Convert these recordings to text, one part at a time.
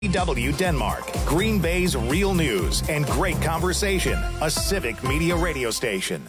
W Denmark, Green Bay's real news and great conversation, a civic media radio station.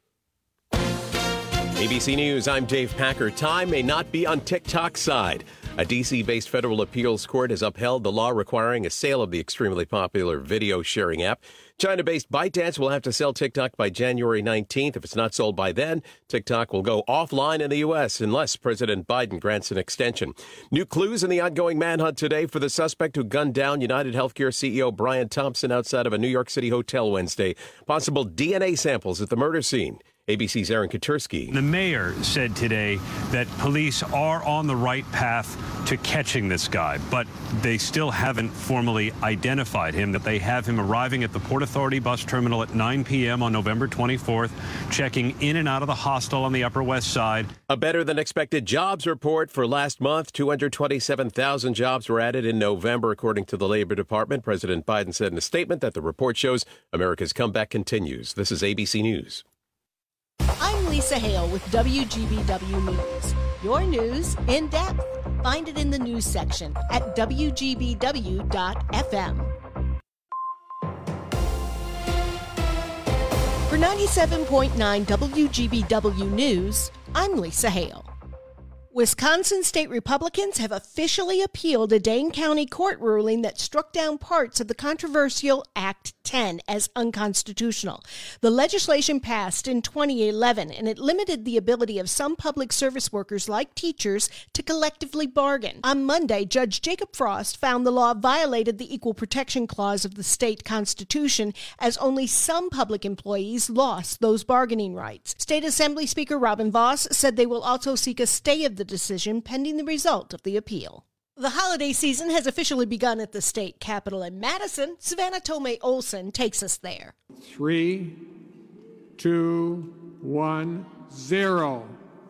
ABC News, I'm Dave Packer. Time may not be on TikTok's side. A D.C.-based federal appeals court has upheld the law requiring a sale of the extremely popular video-sharing app. China-based ByteDance will have to sell TikTok by January 19th. If it's not sold by then, TikTok will go offline in the U.S. unless President Biden grants an extension. New clues in the ongoing manhunt today for the suspect who gunned down United Healthcare CEO Brian Thompson outside of a New York City hotel Wednesday. Possible DNA samples at the murder scene. ABC's Aaron Katersky. The mayor said today that police are on the right path to catching this guy, but they still haven't formally identified him, that they have him arriving at the Port Authority bus terminal at 9 p.m. on November 24th, checking in and out of the hostel on the Upper West Side. A better-than-expected jobs report for last month. 227,000 jobs were added in November, according to the Labor Department. President Biden said in a statement that the report shows America's comeback continues. This is ABC News. I'm Lisa Hale with WGBW News. Your news in depth. Find it in the news section at WGBW.FM. For 97.9 WGBW News, I'm Lisa Hale. Wisconsin state Republicans have officially appealed a Dane County court ruling that struck down parts of the controversial Act 10 as unconstitutional. The legislation passed in 2011, and it limited the ability of some public service workers like teachers to collectively bargain. On Monday, Judge Jacob Frost found the law violated the Equal Protection Clause of the state constitution, as only some public employees lost those bargaining rights. State Assembly Speaker Robin Vos said they will also seek a stay of the decision pending the result of the appeal. The holiday season has officially begun at the state capitol in Madison. Savannah Tomei Olson takes us there. 3, 2, 1, 0.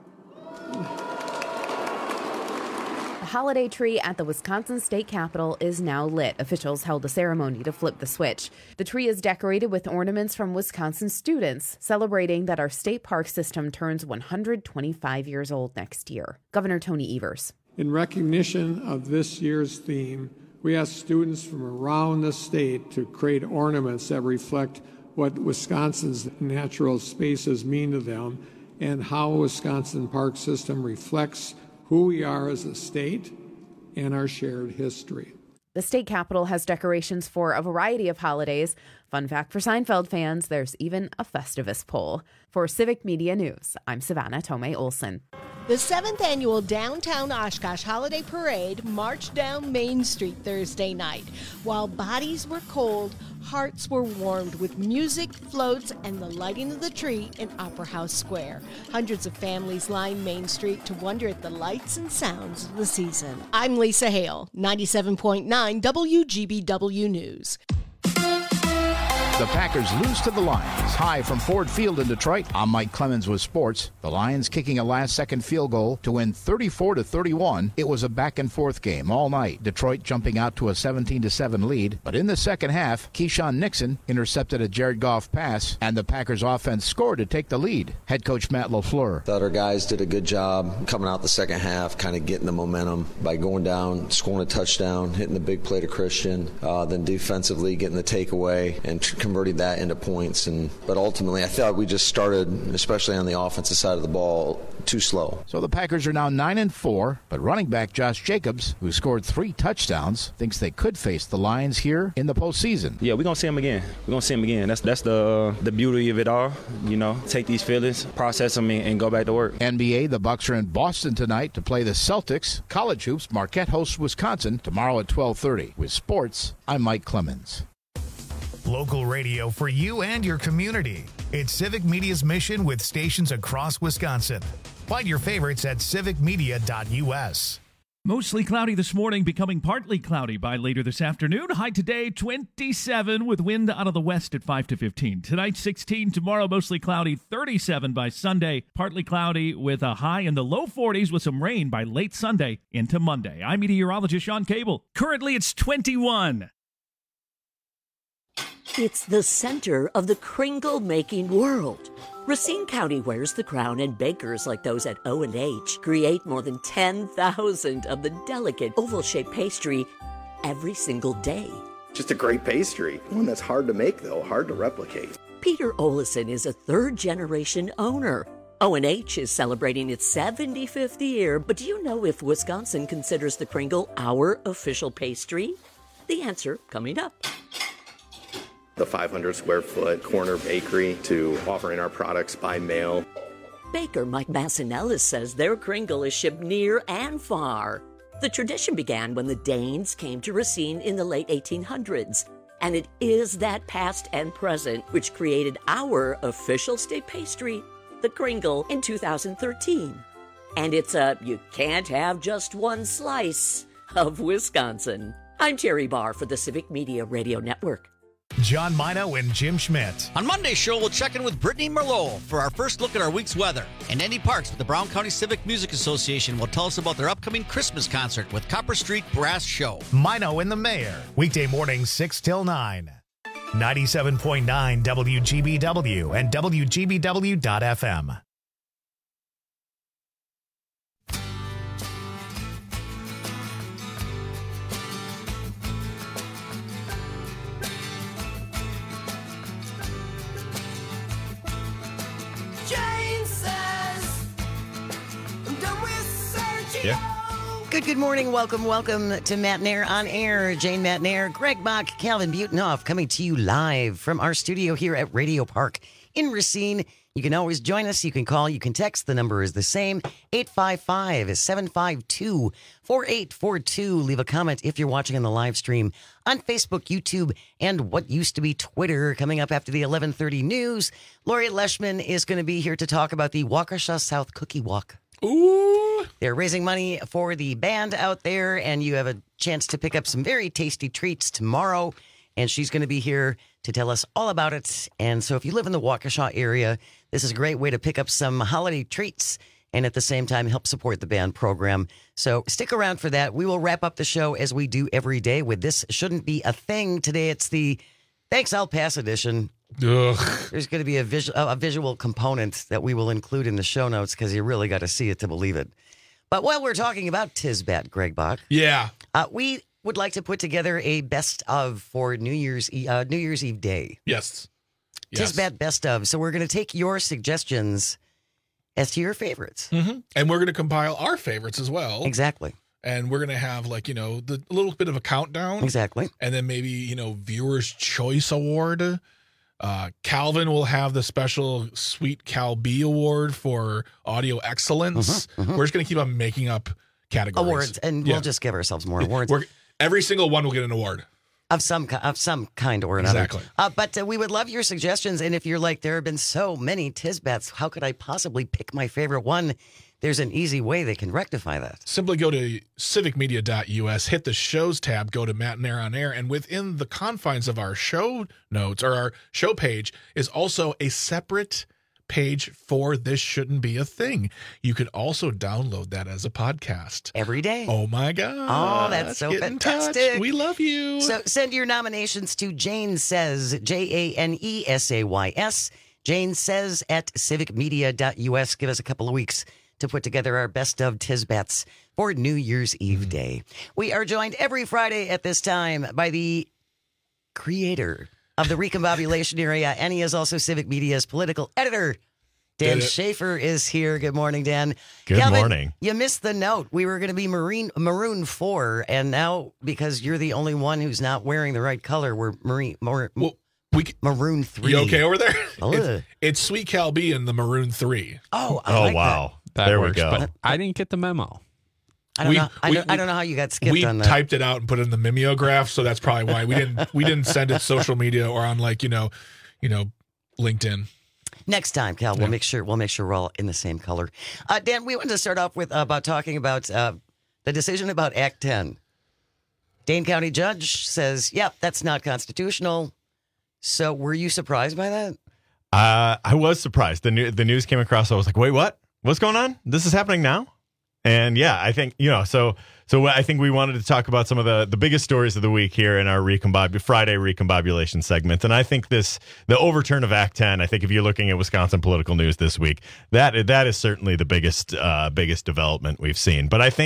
The holiday tree at the Wisconsin State Capitol is now lit. Officials held a ceremony to flip the switch. The tree is decorated with ornaments from Wisconsin students, celebrating that our state park system turns 125 years old next year. Governor Tony Evers. In recognition of this year's theme, we asked students from around the state to create ornaments that reflect what Wisconsin's natural spaces mean to them and how Wisconsin park system reflects who we are as a state and our shared history. The state capitol has decorations for a variety of holidays. Fun fact for Seinfeld fans, there's even a Festivus pole. For Civic Media News, I'm Savannah Tomei Olson. The 7th annual Downtown Oshkosh Holiday Parade marched down Main Street Thursday night. While bodies were cold, hearts were warmed with music, floats, and the lighting of the tree in Opera House Square. Hundreds of families lined Main Street to wonder at the lights and sounds of the season. I'm Lisa Hale, 97.9 WGBW News. The Packers lose to the Lions. Hi from Ford Field in Detroit. I'm Mike Clemens with sports. The Lions kicking a last-second field goal to win 34-31. It was a back-and-forth game all night. Detroit jumping out to a 17-7 lead. But in the second half, Keyshawn Nixon intercepted a Jared Goff pass, and the Packers offense scored to take the lead. Head coach Matt LaFleur. Thought our guys did a good job coming out the second half, kind of getting the momentum by going down, scoring a touchdown, hitting the big play to Christian, then defensively getting the takeaway and converting that into points. But ultimately, I thought we just started, especially on the offensive side of the ball, too slow. So the Packers are now 9-4, but running back Josh Jacobs, who scored 3 touchdowns, thinks they could face the Lions here in the postseason. Yeah, we're going to see them again. We're going to see them again. That's the beauty of it all. You know, take these feelings, process them, and go back to work. NBA, the Bucks are in Boston tonight to play the Celtics. College hoops, Marquette hosts Wisconsin tomorrow at 12:30. With sports, I'm Mike Clemens. Local radio for you and your community. It's Civic Media's mission with stations across Wisconsin. Find your favorites at civicmedia.us. Mostly cloudy this morning, becoming partly cloudy by later this afternoon. High today, 27 with wind out of the west at 5 to 15. Tonight, 16. Tomorrow, mostly cloudy, 37 by Sunday. Partly cloudy with a high in the low 40s with some rain by late Sunday into Monday. I'm meteorologist Sean Cable. Currently, it's 21. It's the center of the Kringle-making world. Racine County wears the crown, and bakers like those at O&H create more than 10,000 of the delicate oval-shaped pastry every single day. Just a great pastry. One that's hard to make, though, hard to replicate. Peter Olesen is a third-generation owner. O&H is celebrating its 75th year, but do you know if Wisconsin considers the Kringle our official pastry? The answer coming up. The 500 square foot corner bakery to offering our products by mail. Baker Mike Massinellis says their Kringle is shipped near and far. The tradition began when the Danes came to Racine in the late 1800s, and it is that past and present which created our official state pastry, the Kringle, in 2013. And it's a you can't have just one slice of Wisconsin. I'm Terry Barr for the Civic Media Radio Network. John Mino and Jim Schmidt. On Monday's show, we'll check in with Brittany Merlot for our first look at our week's weather. And Andy Parks with the Brown County Civic Music Association will tell us about their upcoming Christmas concert with Copper Street Brass Show. Mino and the Mayor. Weekday mornings 6 till 9. 97.9 WGBW and WGBW.FM. Yeah. Good morning. Welcome to Matt Nair on Air. Jane Matt Nair, Greg Bach, Calvin Butenoff coming to you live from our studio here at Radio Park in Racine. You can always join us. You can call. You can text. The number is the same, 855-752-4842. Leave a comment if you're watching on the live stream on Facebook, YouTube, and what used to be Twitter. Coming up after the 11:30 news, Lori Leishman is going to be here to talk about the Waukesha South Cookie Walk. Ooh. They're raising money for the band out there, and you have a chance to pick up some very tasty treats tomorrow. And she's going to be here to tell us all about it. And so if you live in the Waukesha area, this is a great way to pick up some holiday treats and at the same time help support the band program. So stick around for that. We will wrap up the show as we do every day with This Shouldn't Be a Thing. Today it's the Thanks I'll Pass edition. Ugh. There's going to be a visual component that we will include in the show notes because you really got to see it to believe it. But while we're talking about Tisbat, Greg Bach, yeah, we would like to put together a best of for New Year's Eve day. Yes. Tisbat best of. So we're going to take your suggestions as to your favorites. Mm-hmm. And we're going to compile our favorites as well. Exactly. And we're going to have a little bit of a countdown. Exactly. And then maybe, Viewer's Choice Award. Calvin will have the special Sweet Cal B Award for audio excellence. Mm-hmm. We're just going to keep on making up categories. Awards. And we'll just give ourselves more awards. Every single one will get an award. Of some kind or another. Exactly. But we would love your suggestions. And if you're like, there have been so many Tisbats, how could I possibly pick my favorite one? There's an easy way they can rectify that. Simply go to civicmedia.us, hit the shows tab, go to Matt Nair on Air, and within the confines of our show notes or our show page is also a separate page for This Shouldn't Be a Thing. You can also download that as a podcast. Every day. Oh, my God. Oh, that's so fantastic. We love you. So send your nominations to Jane Says, JANESAYS, Jane Says at civicmedia.us. Give us a couple of weeks to put together our best of Tisbats for New Year's Eve day. We are joined every Friday at this time by the creator of the Recombobulation area, and he is also Civic Media's political editor. Dan Schaefer is here. Good morning, Dan. Good Calvin, morning. You missed the note. We were going to be Maroon 4, and now because you're the only one who's not wearing the right color, we're Maroon 3. You okay over there? It's Sweet Cal B and the Maroon 3. Oh, I like wow. That there works, we go. But I didn't get the memo. I don't know. I don't know how you got skipped on that. We typed it out and put it in the mimeograph, so that's probably why we didn't send it social media or on LinkedIn. Next time, Cal, we'll make sure we're all in the same color. Dan, we wanted to start off with talking about the decision about Act 10. Dane County judge says, "Yep, that's not constitutional." So, were you surprised by that? I was surprised. The news came across. I was like, "Wait, what? What's going on? This is happening now?" And yeah, I think So I think we wanted to talk about some of the biggest stories of the week here in our Friday Recombobulation segment. And I think the overturn of Act 10, I think if you're looking at Wisconsin political news this week, that is certainly the biggest development we've seen. But I think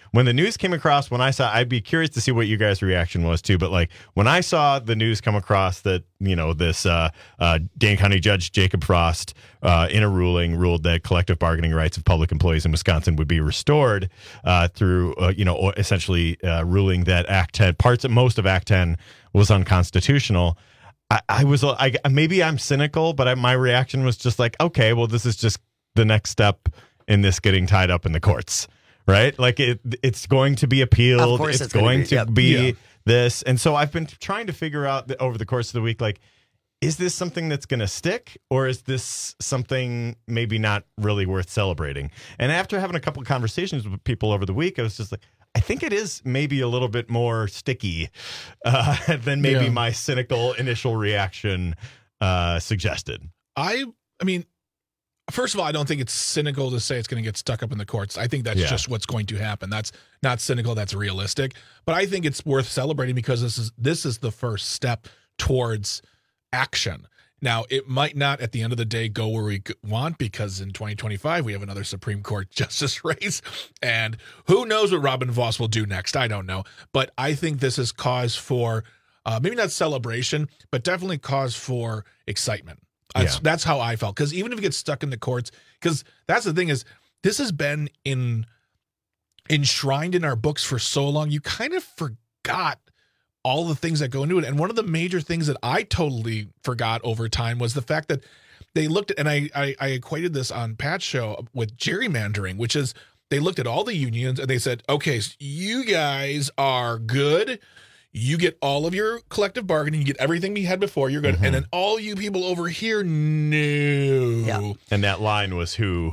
when the news came across, when I saw, I'd be curious to see what you guys' reaction was too. But like when I saw the news come across that, this Dane County Judge Jacob Frost in a ruling ruled that collective bargaining rights of public employees in Wisconsin would be restored through, essentially ruling that most of Act 10 was unconstitutional. Maybe I'm cynical, but my reaction was just like, okay, well, this is just the next step in this getting tied up in the courts, right? Like it's going to be appealed. Of course it's going to be yeah. this. And so I've been trying to figure out over the course of the week, like, is this something that's going to stick, or is this something maybe not really worth celebrating? And after having a couple of conversations with people over the week, I was just like, I think it is maybe a little bit more sticky than maybe my cynical initial reaction suggested. I mean, first of all, I don't think it's cynical to say it's going to get stuck up in the courts. I think that's just what's going to happen. That's not cynical. That's realistic. But I think it's worth celebrating because this is the first step towards action. Now, it might not at the end of the day go where we want, because in 2025 we have another Supreme Court justice race, and who knows what Robin Vos will do next. I don't know. But I think this is cause for maybe not celebration, but definitely cause for excitement. That's how I felt. Because even if it gets stuck in the courts, because that's the thing is, this has been enshrined in our books for so long, you kind of forgot all the things that go into it. And one of the major things that I totally forgot over time was the fact that they looked at, and I equated this on Pat's show with gerrymandering, which is they looked at all the unions and they said, okay, so you guys are good. You get all of your collective bargaining. You get everything we had before. You're good. Mm-hmm. And then all you people over here, no. Yeah. And that line was who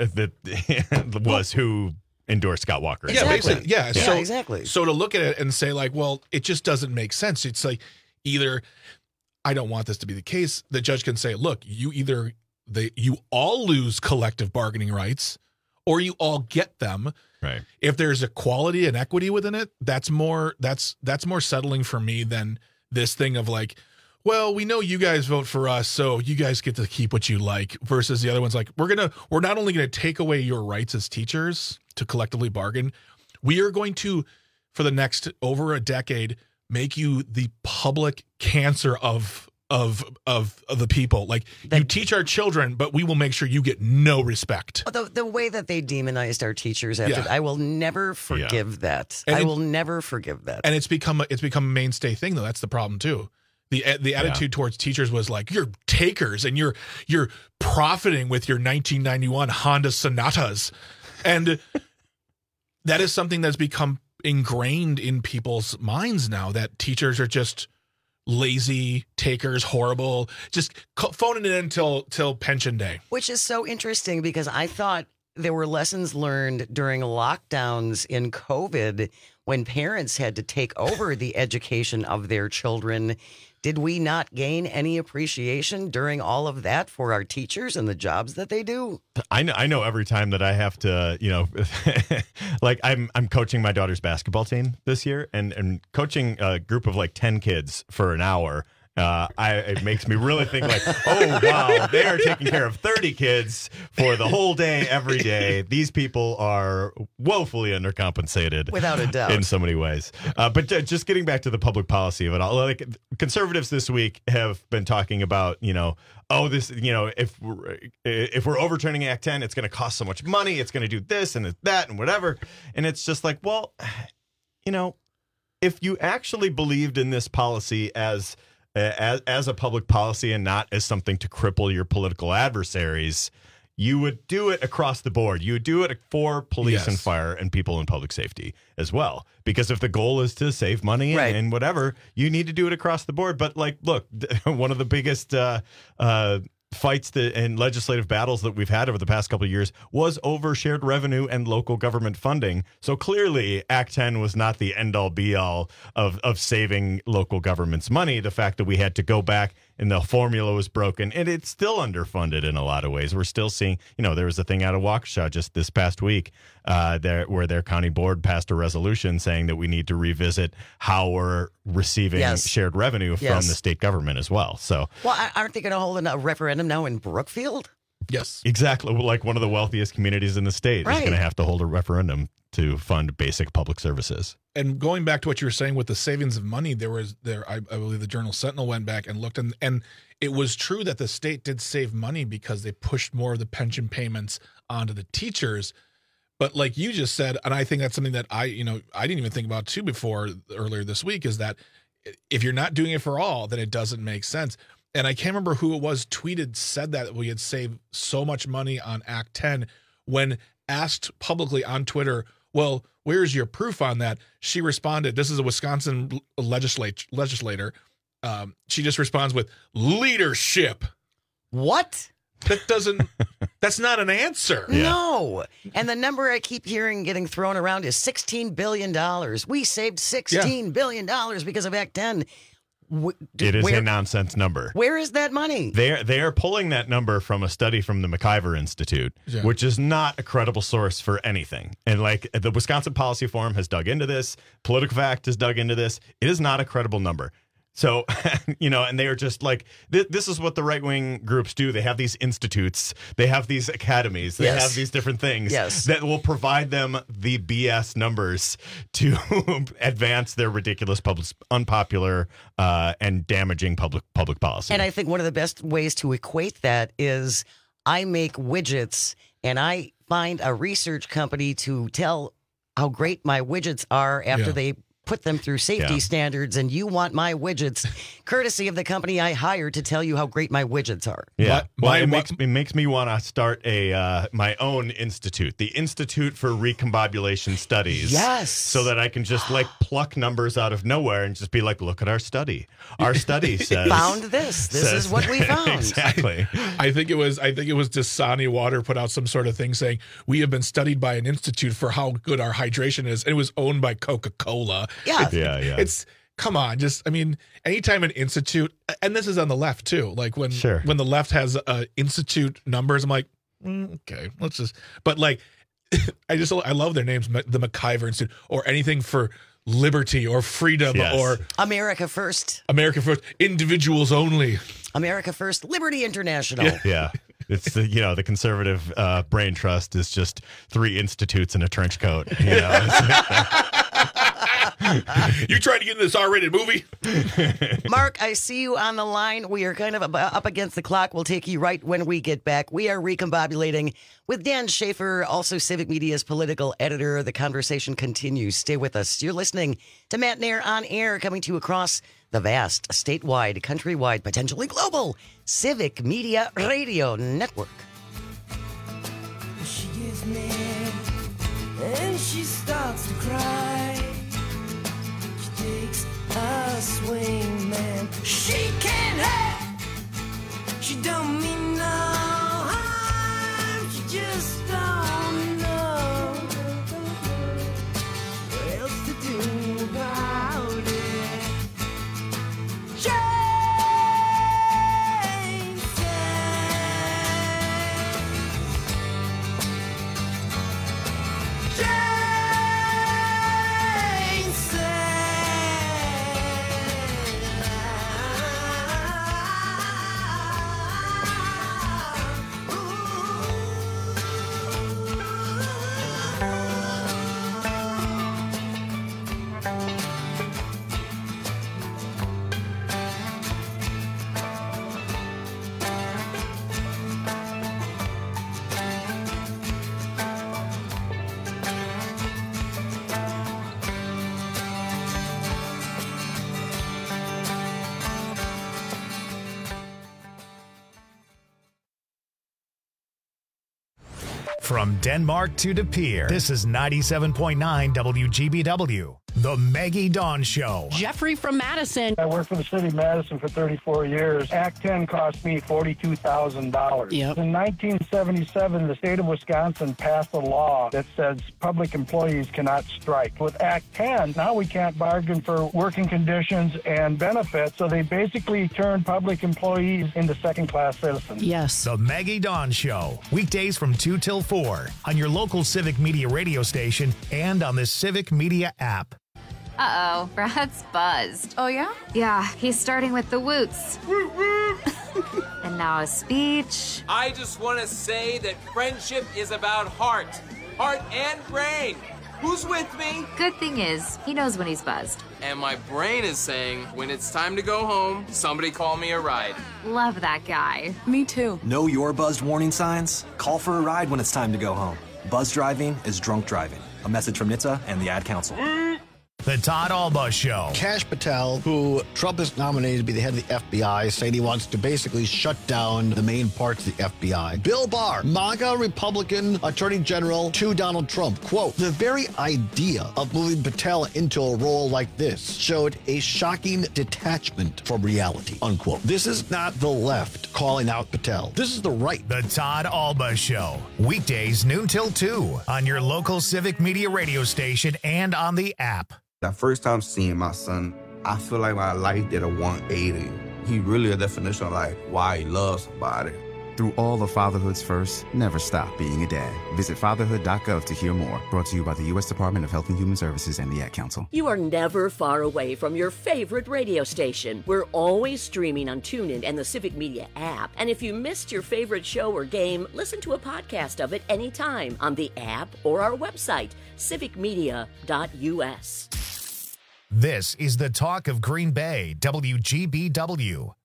endorsed Scott Walker. Yeah, basically. Yeah. So, exactly. So to look at it and say like, well, it just doesn't make sense. It's like either I don't want this to be the case. The judge can say, look, you all lose collective bargaining rights or you all get them. Right. If there's equality and equity within it, that's more settling for me than this thing of like, well, we know you guys vote for us, so you guys get to keep what you like, versus the other one's like, we're not only going to take away your rights as teachers to collectively bargain, we are going to, for the next over a decade, make you the public cancer of the people. Like, you teach our children, but we will make sure you get no respect. The way that they demonized our teachers after I will never forgive that. I will never forgive that. And it's become a mainstay thing, though. That's the problem too. The attitude towards teachers was like, you're takers and you're profiting with your 1991 Honda Sonatas. And that is something that's become ingrained in people's minds now, that teachers are just lazy, takers, horrible, just phoning it in till pension day. Which is so interesting, because I thought there were lessons learned during lockdowns in COVID when parents had to take over the education of their children. Did we not gain any appreciation during all of that for our teachers and the jobs that they do? I know every time that I have to, like I'm coaching my daughter's basketball team this year, and coaching a group of like 10 kids for an hour. It makes me really think like, oh, wow, they are taking care of 30 kids for the whole day, every day. These people are woefully undercompensated. Without a doubt. In so many ways. But just getting back to the public policy of it all, like conservatives this week have been talking about, if we're overturning Act 10, it's going to cost so much money. It's going to do this and that and whatever. And it's just like, well, if you actually believed in this policy as a public policy and not as something to cripple your political adversaries, you would do it across the board. You would do it for police and fire and people in public safety as well. Because if the goal is to save money and whatever, you need to do it across the board. But like, look, one of the biggest fights and legislative battles that we've had over the past couple of years was over shared revenue and local government funding. So clearly Act 10 was not the end all be all of saving local governments money. The fact that we had to go back and the formula was broken, and it's still underfunded in a lot of ways. We're still seeing, there was a thing out of Waukesha just this past week where their county board passed a resolution saying that we need to revisit how we're receiving shared revenue from the state government as well. So, aren't they going to hold a referendum now in Brookfield? Yes, exactly. Like one of the wealthiest communities in the state is going to have to hold a referendum to fund basic public services. And going back to what you were saying with the savings of money, I believe the Journal Sentinel went back and looked, and it was true that the state did save money because they pushed more of the pension payments onto the teachers. But like you just said, and I think that's something that I didn't even think about too before earlier this week, is that if you're not doing it for all, then it doesn't make sense. And I can't remember who it was said that we had saved so much money on Act 10 when asked publicly on Twitter, well, where's your proof on that? She responded, this is a Wisconsin legislator. She just responds with leadership. What? That's not an answer. Yeah. No. And the number I keep hearing getting thrown around is $16 billion. We saved $16 billion because of Act 10. It is a nonsense number. Where is that money? They are pulling that number from a study from the McIver Institute, which is not a credible source for anything. And like the Wisconsin Policy Forum has dug into this, PolitiFact has dug into this. It is not a credible number. So, and they are just like, this is what the right-wing groups do. They have these institutes. They have these academies. They have these different things that will provide them the BS numbers to advance their ridiculous, unpopular, and damaging public policy. And I think one of the best ways to equate that is I make widgets, and I find a research company to tell how great my widgets are after they put them through safety standards, and you want my widgets courtesy of the company I hired to tell you how great my widgets are. Yeah. It makes me want to start my own institute, the Institute for Recombobulation Studies. Yes. So that I can just pluck numbers out of nowhere and just be like, look at our study. Our study says found this. This is what we found. Exactly. I think it was Dasani Water put out some sort of thing saying we have been studied by an institute for how good our hydration is. It was owned by Coca-Cola. Yeah. It's come on, anytime an institute, and this is on the left too, like when the left has institute numbers, I'm like, okay, let's just, but like, I love their names, the McIver Institute, or anything for liberty or freedom or America First, individuals only, America First, Liberty International. Yeah. It's the conservative brain trust is just 3 institutes in a trench coat. You trying to get in this R-rated movie? Mark, I see you on the line. We are kind of up against the clock. We'll take you right when we get back. We are recombobulating with Dan Schaefer, also Civic Media's political editor. The conversation continues. Stay with us. You're listening to Matt Nair on Air, coming to you across the vast, statewide, countrywide, potentially global Civic Media Radio Network. She gets mad and she starts to cry. She takes a swing, man. She can't help. She don't mean no harm. She just don't know what else to do about it. From Denmark to De Pere, this is 97.9 WGBW, The Maggie Dawn Show. Jeffrey from Madison. I worked for the city of Madison for 34 years. Act 10 cost me $42,000. Yep. In 1977, the state of Wisconsin passed a law that says public employees cannot strike. With Act 10, now we can't bargain for working conditions and benefits, so they basically turned public employees into second-class citizens. Yes. The Maggie Dawn Show, weekdays from 2 till 4 on your local Civic Media radio station and on the Civic Media app. Uh-oh, Brad's buzzed. Oh, yeah? Yeah, he's starting with the woots. And now a speech. I just want to say that friendship is about heart and brain. Who's with me? Good thing is, he knows when he's buzzed. And my brain is saying, when it's time to go home, somebody call me a ride. Love that guy. Me too. Know your buzzed warning signs? Call for a ride when it's time to go home. Buzz driving is drunk driving. A message from NHTSA and the Ad Council. The Todd Alba Show. Kash Patel, who Trump has nominated to be the head of the FBI, saying he wants to basically shut down the main parts of the FBI. Bill Barr, MAGA Republican Attorney General to Donald Trump. Quote, the very idea of moving Patel into a role like this showed a shocking detachment from reality, unquote. This is not the left calling out Patel. This is the right. The Todd Alba Show. Weekdays noon till 2 on your local Civic Media radio station and on the app. That first time seeing my son, I feel like my life did a 180. He really a definition of like why he loves somebody. Through all of fatherhood's first, never stop being a dad. Visit fatherhood.gov to hear more. Brought to you by the U.S. Department of Health and Human Services and the Ad Council. You are never far away from your favorite radio station. We're always streaming on TuneIn and the Civic Media app. And if you missed your favorite show or game, listen to a podcast of it anytime on the app or our website, civicmedia.us. This is the talk of Green Bay, WGBW.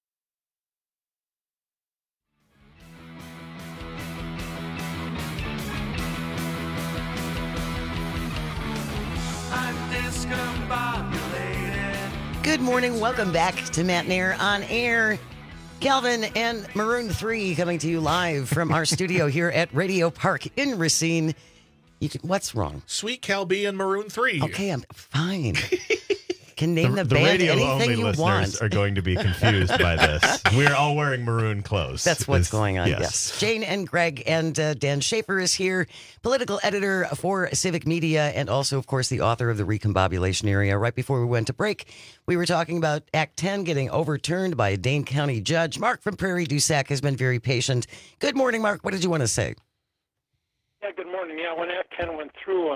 Good morning. Welcome back to Matt and Air on Air. Calvin and Maroon 3 coming to you live from our studio here at Radio Park in Racine. What's wrong? Sweet Cal B and Maroon 3. Okay, I'm fine. Can name the band radio anything only you listeners want. are going to be confused by this. We're all wearing maroon clothes. That's what's going on, yes. Jane and Greg and Dan Schaefer is here, political editor for Civic Media and also, of course, the author of The Recombobulation Area. Right before we went to break, we were talking about Act 10 getting overturned by a Dane County judge. Mark from Prairie du Sac has been very patient. Good morning, Mark. What did you want to say? Yeah, good morning. Yeah, when Act 10 went through,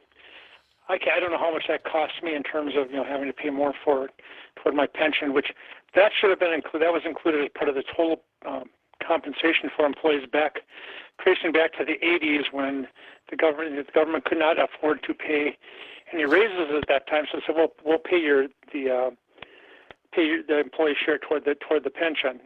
I don't know how much that cost me in terms of having to pay more toward my pension, which that should have been included. That was included as part of the total compensation for employees tracing back to the 80s when the government could not afford to pay any raises at that time. So they said, we'll pay the employee share toward the pension.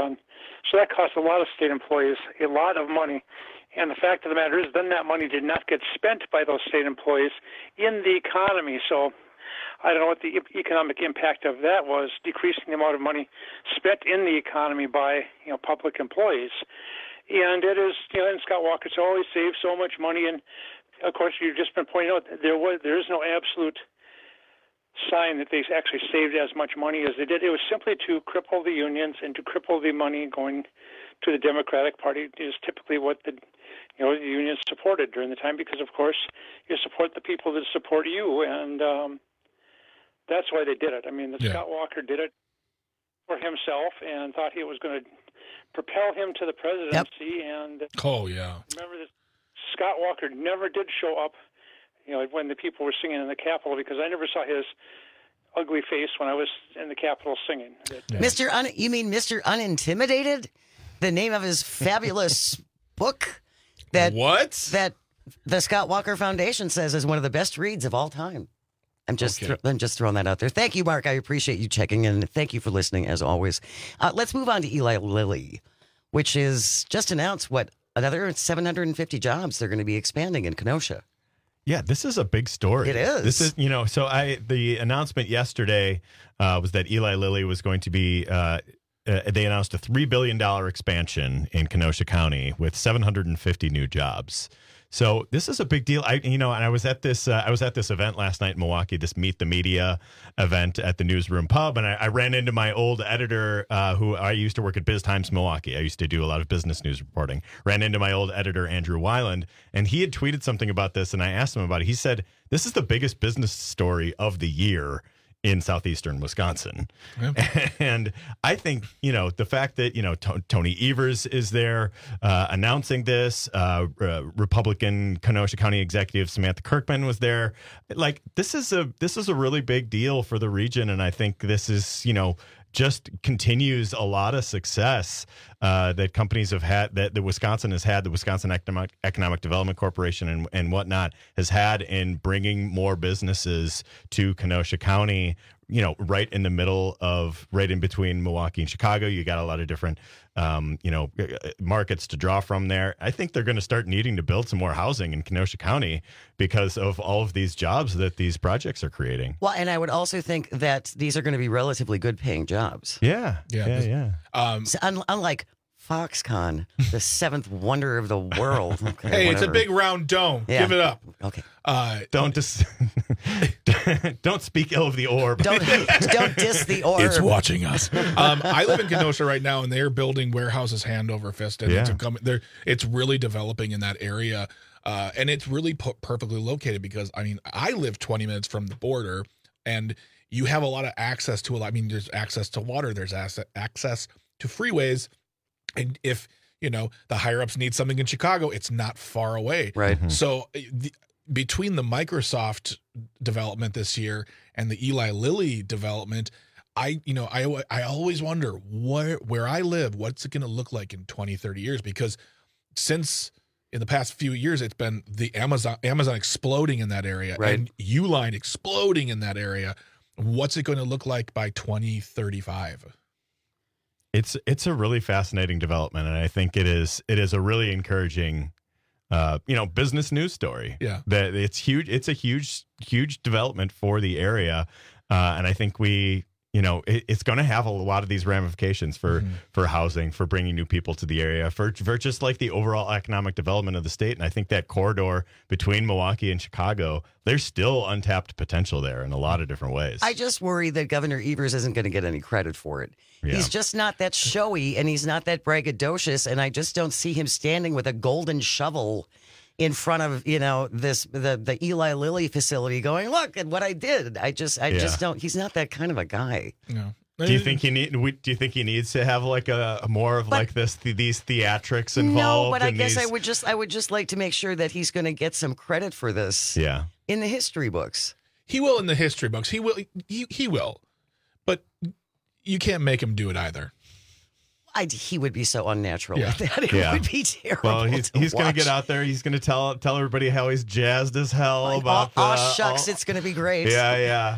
So that cost a lot of state employees a lot of money. And the fact of the matter is, then that money did not get spent by those state employees in the economy. So I don't know what the economic impact of that was, decreasing the amount of money spent in the economy by public employees. And it is, and Scott Walker always saves so much money. And of course, you've just been pointing out there is no absolute sign that they actually saved as much money as they did. It was simply to cripple the unions and to cripple the money going to the Democratic Party is typically what the unions supported during the time, because of course you support the people that support you, and that's why they did it. I mean, Scott Walker did it for himself and thought he was going to propel him to the presidency. And remember that Scott Walker never did show up, when the people were singing in the Capitol, because I never saw his ugly face when I was in the Capitol singing. You mean Mr. Unintimidated? The name of his fabulous book that the Scott Walker Foundation says is one of the best reads of all time. I'm just throwing that out there. Thank you, Mark. I appreciate you checking in. Thank you for listening, as always. Let's move on to Eli Lilly, which is just announced, another 750 jobs they're going to be expanding in Kenosha. Yeah, this is a big story. It is. This is, the announcement yesterday was that Eli Lilly was going to be they announced a $3 billion expansion in Kenosha County with 750 new jobs. So this is a big deal. And I was at this event last night in Milwaukee, this Meet the Media event at the Newsroom Pub, and I ran into my old editor, who I used to work at Biz Times Milwaukee. I used to do a lot of business news reporting. Ran into my old editor, Andrew Weiland, and he had tweeted something about this, and I asked him about it. He said, this is the biggest business story of the year in southeastern Wisconsin. Yep. And I think, the fact that, Tony Evers is there announcing this, Republican Kenosha County Executive Samantha Kirkman was there. Like, this is a really big deal for the region. And I think this is, just continues a lot of success that companies have had, that the Wisconsin has had, the Wisconsin Economic Development Corporation and whatnot has had in bringing more businesses to Kenosha County. Right in the middle of, right in between Milwaukee and Chicago. You got a lot of different, markets to draw from there. I think they're going to start needing to build some more housing in Kenosha County because of all of these jobs that these projects are creating. Well, and I would also think that these are going to be relatively good paying jobs. Yeah. So unlike Foxconn, the seventh wonder of the world. Okay, hey, whatever. It's a big round dome. Yeah. Give it up. Okay. Don't speak ill of the orb. Don't diss the orb. It's watching us. I live in Kenosha right now, and they're building warehouses hand over fist. And it's really developing in that area. And it's really perfectly located because, I live 20 minutes from the border, and you have a lot of access to there's access to water, there's access to freeways. And if, the higher-ups need something in Chicago, it's not far away. Right. Mm-hmm. So between the Microsoft development this year and the Eli Lilly development, I always wonder where I live, what's it going to look like in 20, 30 years? Because since in the past few years, it's been the Amazon exploding in that area, right, and Uline exploding in that area. What's it going to look like by 2035? It's a really fascinating development, and I think it is a really encouraging, business news story. Yeah, that it's huge. It's a huge development for the area, and I think it's going to have a lot of these ramifications for housing, for bringing new people to the area, for just like the overall economic development of the state. And I think that corridor between Milwaukee and Chicago, there's still untapped potential there in a lot of different ways. I just worry that Governor Evers isn't going to get any credit for it. Yeah. He's just not that showy, and he's not that braggadocious, and I just don't see him standing with a golden shovel in front of the Eli Lilly facility, going, "Look at what I did." I just don't. He's not that kind of a guy. No. Do you think he needs to have like a more of these theatrics involved? No, but I guess I would just like to make sure that he's going to get some credit for this. Yeah. In the history books. He will in the history books. He will. He will. But you can't make him do it either. He would be so unnatural Yeah. like that. It Yeah. would be terrible. Well, he's going to get out there. He's going to tell everybody how he's jazzed as hell about shucks, it's going to be great. Yeah.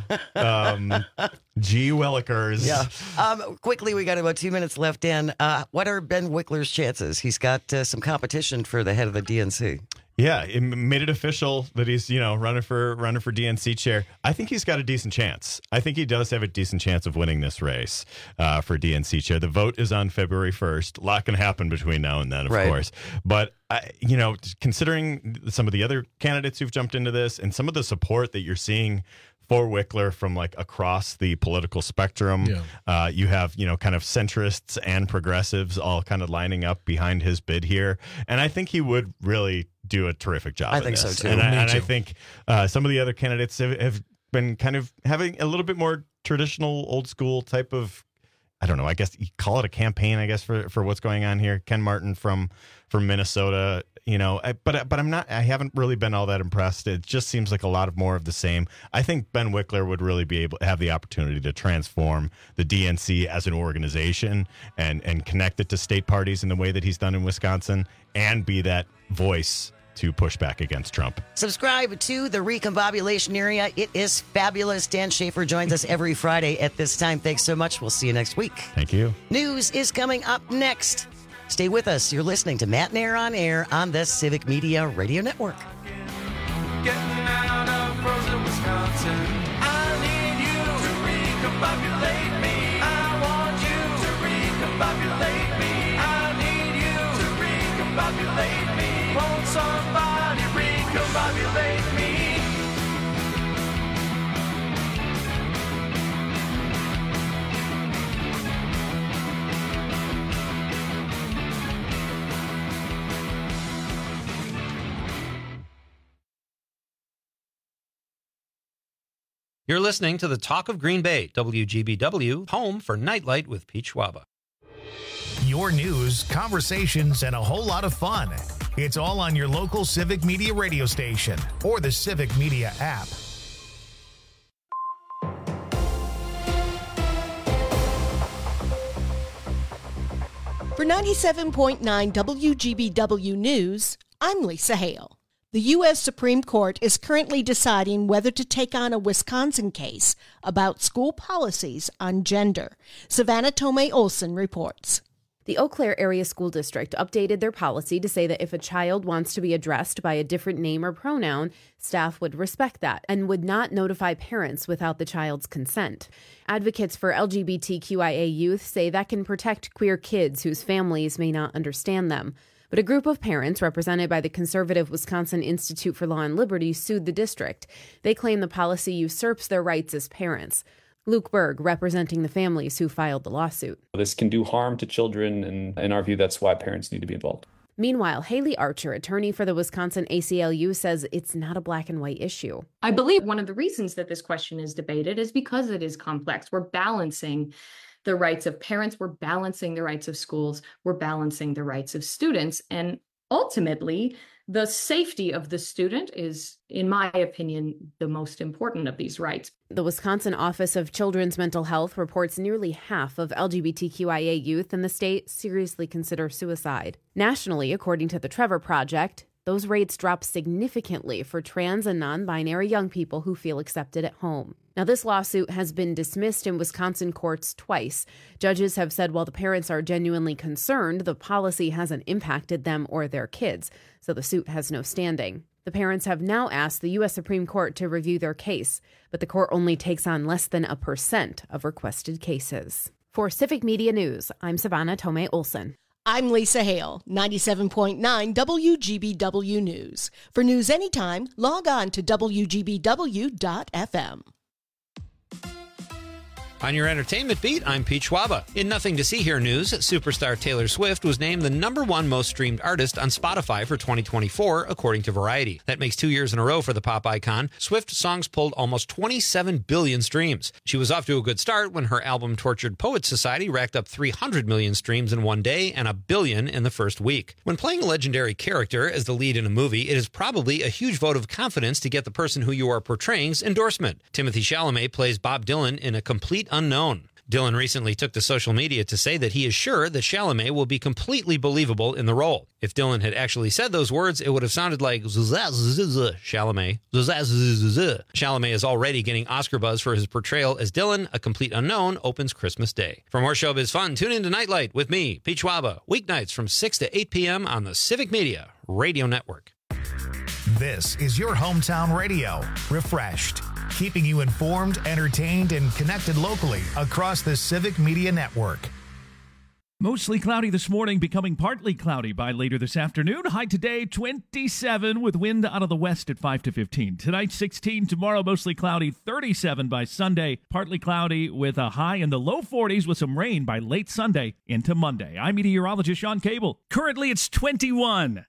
G. Willikers. Yeah. Quickly, we got about 2 minutes left in. What are Ben Wickler's chances? He's got some competition for the head of the DNC. Yeah, it made it official that he's running for DNC chair. I think he's got a decent chance. I think he does have a decent chance of winning this race for DNC chair. The vote is on February 1st. A lot can happen between now and then, of course. But considering some of the other candidates who've jumped into this and some of the support that you're seeing for Wickler from like across the political spectrum, you have kind of centrists and progressives all kind of lining up behind his bid here, and I think he would really do a terrific job. I think so too. And I think some of the other candidates have been kind of having a little bit more traditional, old school type of, I don't know, I guess you call it a campaign, I guess, for what's going on here. Ken Martin from Minnesota, but I'm not, I haven't really been all that impressed. It just seems like a lot of more of the same. I think Ben Wickler would really be able to have the opportunity to transform the DNC as an organization and connect it to state parties in the way that he's done in Wisconsin and be that voice to push back against Trump. Subscribe to the Recombobulation Area. It is fabulous. Dan Schaefer joins us every Friday at this time. Thanks so much. We'll see you next week. Thank you. News is coming up next. Stay with us. You're listening to Matt Nair on Air on the Civic Media Radio Network. Getting out of frozen Wisconsin. I need you to recombobulate me. I want you to recombobulate me. I need you to recombobulate me. Won't somebody recombobulate me? You're listening to the Talk of Green Bay, WGBW, home for Nightlight with Pete Schwaba. Your news, conversations, and a whole lot of fun. It's all on your local Civic Media radio station or the Civic Media app. For 97.9 WGBW News, I'm Lisa Hale. The U.S. Supreme Court is currently deciding whether to take on a Wisconsin case about school policies on gender. Savannah Tomei Olson reports. The Eau Claire Area School District updated their policy to say that if a child wants to be addressed by a different name or pronoun, staff would respect that and would not notify parents without the child's consent. Advocates for LGBTQIA youth say that can protect queer kids whose families may not understand them. But a group of parents represented by the conservative Wisconsin Institute for Law and Liberty sued the district. They claim the policy usurps their rights as parents. Luke Berg, representing the families who filed the lawsuit. This can do harm to children, and in our view, that's why parents need to be involved. Meanwhile, Haley Archer, attorney for the Wisconsin ACLU, says it's not a black and white issue. I believe one of the reasons that this question is debated is because it is complex. We're balancing the rights of parents, we're balancing the rights of schools, we're balancing the rights of students, and ultimately, the safety of the student is, in my opinion, the most important of these rights. The Wisconsin Office of Children's Mental Health reports nearly half of LGBTQIA youth in the state seriously consider suicide. Nationally, according to the Trevor Project, those rates drop significantly for trans and non-binary young people who feel accepted at home. Now, this lawsuit has been dismissed in Wisconsin courts twice. Judges have said while the parents are genuinely concerned, the policy hasn't impacted them or their kids, so the suit has no standing. The parents have now asked the U.S. Supreme Court to review their case, but the court only takes on less than 1% of requested cases. For Civic Media News, I'm Savannah Tomei Olson. I'm Lisa Hale, 97.9 WGBW News. For news anytime, log on to WGBW.FM. On your entertainment beat, I'm Pete Schwaba. In Nothing to See Here news, superstar Taylor Swift was named the #1 most streamed artist on Spotify for 2024, according to Variety. That makes 2 years in a row for the pop icon. Swift's songs pulled almost 27 billion streams. She was off to a good start when her album Tortured Poets Society racked up 300 million streams in one day and 1 billion in the first week. When playing a legendary character as the lead in a movie, it is probably a huge vote of confidence to get the person who you are portraying's endorsement. Timothy Chalamet plays Bob Dylan in A Complete Unknown. Dylan recently took to social media to say that he is sure that Chalamet will be completely believable in the role. If Dylan had actually said those words, it would have sounded like Chalamet. Chalamet is already getting Oscar buzz for his portrayal as Dylan. A Complete Unknown opens Christmas Day. For more showbiz fun, tune in to Nightlight with me, Pete Schwaba, weeknights from 6 to 8 p.m. on the Civic Media Radio Network. This is your hometown radio, refreshed, keeping you informed, entertained, and connected locally across the Civic Media Network. Mostly cloudy this morning, becoming partly cloudy by later this afternoon. High today, 27 with wind out of the west at 5 to 15. Tonight, 16. Tomorrow, mostly cloudy, 37 by Sunday. Partly cloudy with a high in the low 40s with some rain by late Sunday into Monday. I'm meteorologist Sean Cable. Currently, it's 21.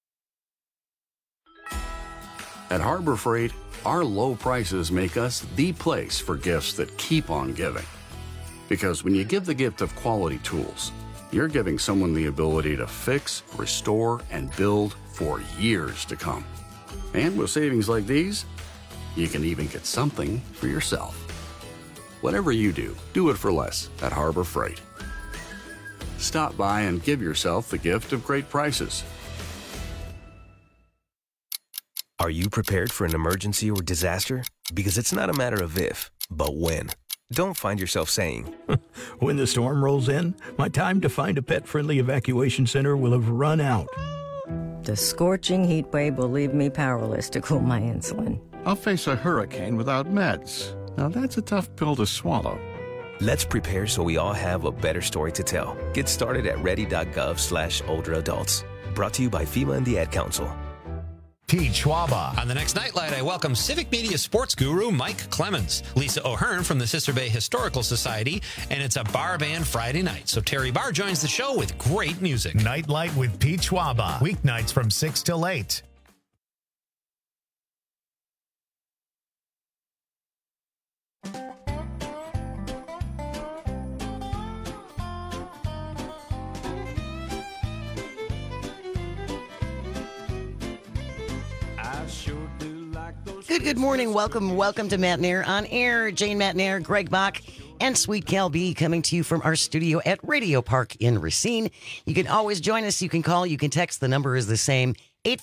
At Harbor Freight, our low prices make us the place for gifts that keep on giving. Because when you give the gift of quality tools, you're giving someone the ability to fix, restore, and build for years to come. And with savings like these, you can even get something for yourself. Whatever you do, do it for less at Harbor Freight. Stop by and give yourself the gift of great prices. Are you prepared for an emergency or disaster? Because it's not a matter of if, but when. Don't find yourself saying, when the storm rolls in, my time to find a pet-friendly evacuation center will have run out. The scorching heat wave will leave me powerless to cool my insulin. I'll face a hurricane without meds. Now that's a tough pill to swallow. Let's prepare so we all have a better story to tell. Get started at ready.gov/older adults. Brought to you by FEMA and the Ad Council. Pete Schwaba. On the next Nightlight, I welcome Civic Media sports guru Mike Clemens, Lisa O'Hearn from the Sister Bay Historical Society, and it's a bar band Friday night. So Terry Barr joins the show with great music. Nightlight with Pete Schwaba, weeknights from 6 till 8. Good morning. Welcome to Matt Nair on Air. Jane Matt Nair, Greg Bach, and Sweet Cal B coming to you from our studio at Radio Park in Racine. You can always join us. You can call, you can text. The number is the same,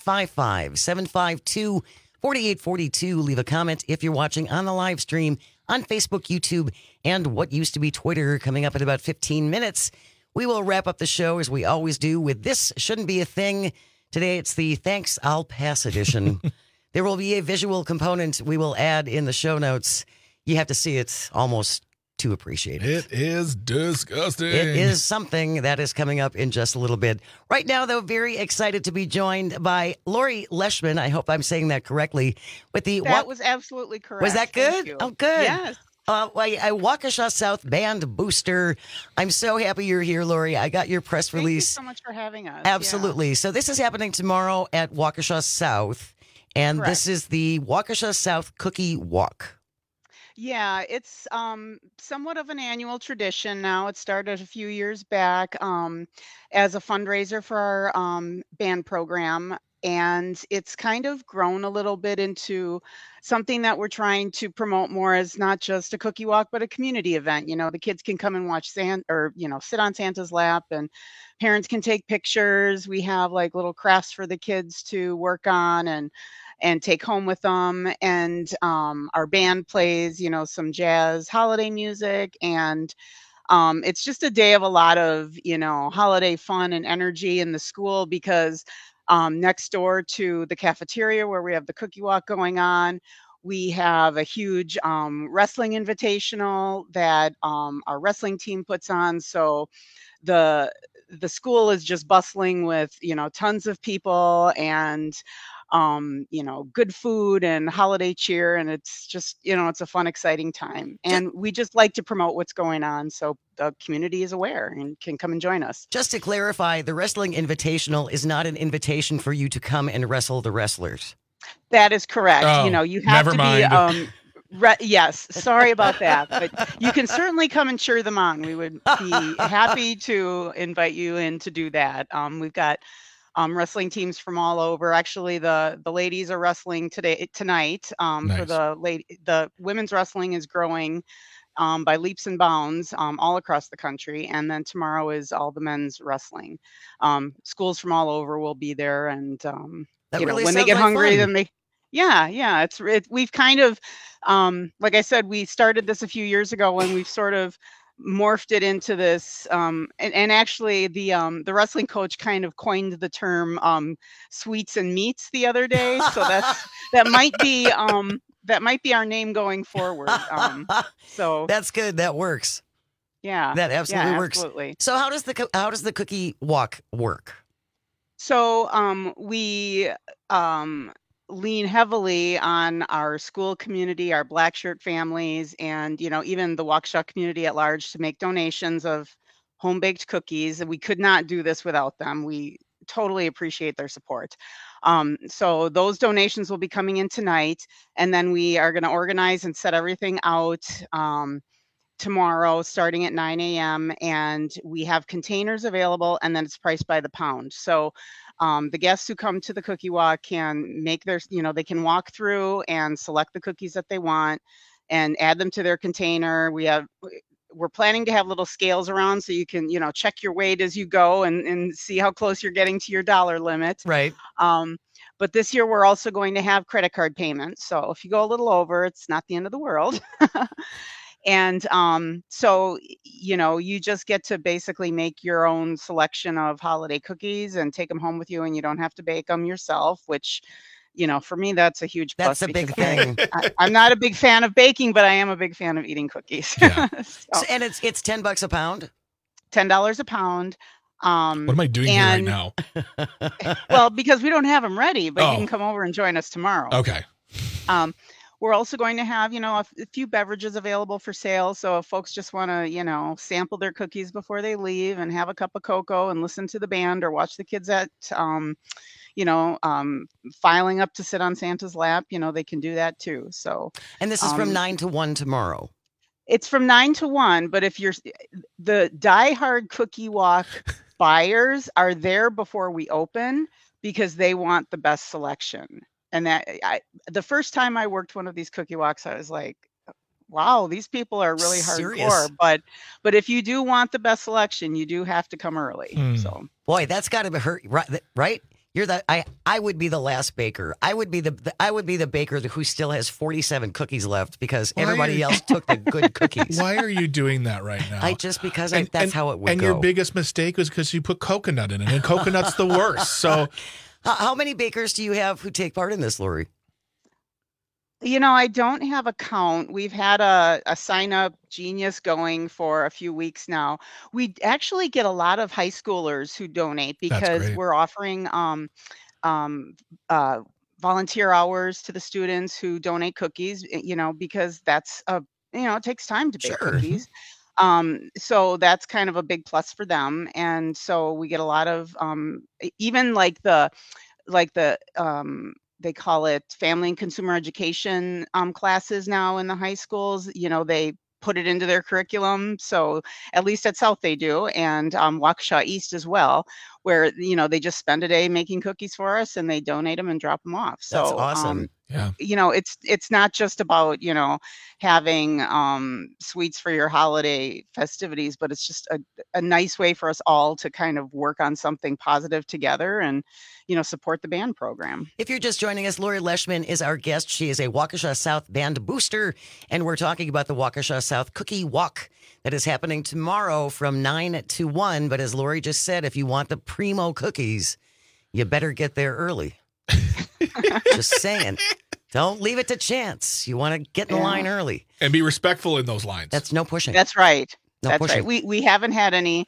855-752-4842. Leave a comment if you're watching on the live stream on Facebook, YouTube, and what used to be Twitter. Coming up in about 15 minutes, we will wrap up the show as we always do with This Shouldn't Be a Thing. Today it's the Thanks I'll Pass edition. There will be a visual component we will add in the show notes. You have to see it almost to appreciate it. It is disgusting. It is something that is coming up in just a little bit. Right now, though, very excited to be joined by Lori Leishman. I hope I'm saying that correctly. With the That was absolutely correct. Was that Thank good? you. Oh, good. Yes. A Waukesha South band booster. I'm so happy you're here, Lori. I got your press release. Thank you so much for having us. Absolutely. So this is happening tomorrow at Waukesha South, and Correct. this is the Waukesha South Cookie Walk. Yeah, it's somewhat of an annual tradition now. It started a few years back as a fundraiser for our band program. And it's kind of grown a little bit into something that we're trying to promote more as not just a cookie walk, but a community event. You know, the kids can come and watch sit on Santa's lap, and parents can take pictures. We have like little crafts for the kids to work on and take home with them. And our band plays, some jazz holiday music. And it's just a day of a lot of, holiday fun and energy in the school, because next door to the cafeteria where we have the cookie walk going on, we have a huge wrestling invitational that our wrestling team puts on. So the school is just bustling with, tons of people and good food and holiday cheer. And it's just, it's a fun, exciting time. And we just like to promote what's going on so the community is aware and can come and join us. Just to clarify, the Wrestling Invitational is not an invitation for you to come and wrestle the wrestlers. That is correct. Oh, You have never to mind. be, yes, sorry about that. But you can certainly come and cheer them on. We would be happy to invite you in to do that. We've got wrestling teams from all over. Actually, the ladies are wrestling tonight. Nice. For the women's wrestling is growing by leaps and bounds all across the country. And then tomorrow is all the men's wrestling. Schools from all over will be there, and That really when they sounds get like hungry, fun. then they. Yeah. We've kind of, like I said, we started this a few years ago, and we've sort of morphed it into this. And actually, the wrestling coach kind of coined the term sweets and meats the other day. So that might be our name going forward. So That's good. That works. yeah, That absolutely works. Absolutely. So how does the cookie walk work? So we lean heavily on our school community, our black shirt families, and even the Waukesha community at large to make donations of home baked cookies. And we could not do this without them. We totally appreciate their support. So those donations will be coming in tonight, and then we are going to organize and set everything out tomorrow starting at 9 a.m. and we have containers available, and then it's priced by the pound. So the guests who come to the cookie walk can make their, they can walk through and select the cookies that they want and add them to their container. We're planning to have little scales around so you can, check your weight as you go and see how close you're getting to your dollar limit. Right. But this year we're also going to have credit card payments. So if you go a little over, it's not the end of the world. And so, you just get to basically make your own selection of holiday cookies and take them home with you, and you don't have to bake them yourself, which, for me, that's a huge plus. That's a big because thing. I'm not a big fan of baking, but I am a big fan of eating cookies. So, and it's $10 a pound? $10 a pound. What am I doing here right now? Well, because we don't have them ready, but Oh. you can come over and join us tomorrow. Okay. We're also going to have, a few beverages available for sale. So if folks just want to, sample their cookies before they leave and have a cup of cocoa and listen to the band or watch the kids at, filing up to sit on Santa's lap, they can do that too. So, And this is from 9 to 1 tomorrow. It's from 9 to 1, but if you're the diehard cookie walk buyers are there before we open because they want the best selection. And the first time I worked one of these cookie walks, I was like, wow, these people are really Serious. hardcore. But if you do want the best selection, you do have to come early. So Boy, that's got to be hurt, right? You're I would be the last baker. I would be the baker who still has 47 cookies left because everybody else took the good cookies. Why are you doing that right now? Because that's how it would and go. your biggest mistake was because you put coconut in it, and coconut's the worst. So, how many bakers do you have who take part in this, Lori? I don't have a count. We've had a sign up genius going for a few weeks now. We actually get a lot of high schoolers who donate because great. we're offering volunteer hours to the students who donate cookies, because that's it takes time to bake cookies. So that's kind of a big plus for them. And so we get a lot of even like the they call it family and consumer education classes now in the high schools. They put it into their curriculum. So at least at South they do, and Waukesha East as well, where they just spend a day making cookies for us and they donate them and drop them off. So that's awesome. Yeah. It's not just about having sweets for your holiday festivities, but it's just a nice way for us all to kind of work on something positive together and support the band program. If you're just joining us, Lori Leishman is our guest. She is a Waukesha South band booster, and we're talking about the Waukesha South Cookie Walk that is happening tomorrow from 9 to 1. But as Lori just said, if you want the primo cookies, you better get there early. Just saying. Don't leave it to chance. You want to get in the line early. And be respectful in those lines. That's no pushing. That's right. No That's pushing. right. We haven't had any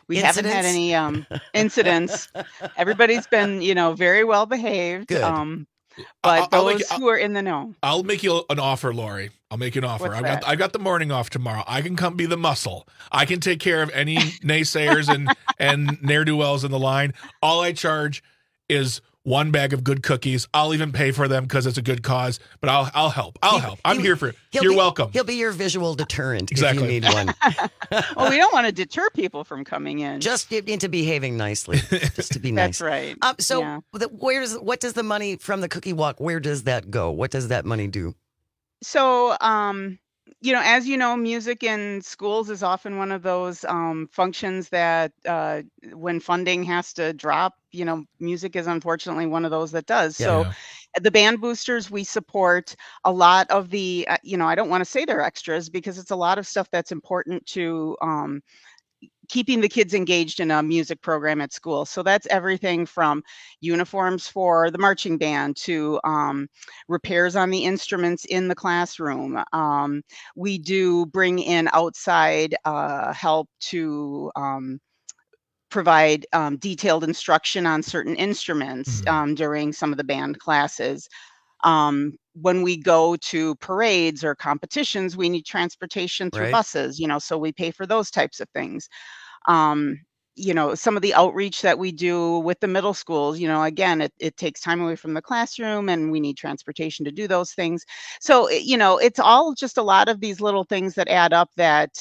incidents. Everybody's been, very well behaved. Good. But those who are in the know. I'll make you an offer, Lori. I'll make you an offer. What's I've got the morning off tomorrow. I can come be the muscle. I can take care of any naysayers and ne'er-do-wells in the line. All I charge is one bag of good cookies. I'll even pay for them because it's a good cause, but I'll help. I'll help. I'm here for it. You're welcome. He'll be your visual deterrent Exactly. if you need one. Well, we don't want to deter people from coming in. Just into behaving nicely. Just to be nice. That's right. What does the money from the cookie walk, where does that go? What does that money do? So, as you know, music in schools is often one of those functions that when funding has to drop, music is unfortunately one of those that does. So the band boosters, we support a lot of the, I don't want to say they're extras because it's a lot of stuff that's important to keeping the kids engaged in a music program at school. So that's everything from uniforms for the marching band to repairs on the instruments in the classroom. We do bring in outside help to provide detailed instruction on certain instruments during some of the band classes. When we go to parades or competitions, we need transportation through buses, so we pay for those types of things. Some of the outreach that we do with the middle schools, again, it takes time away from the classroom and we need transportation to do those things. So, it's all just a lot of these little things that add up that,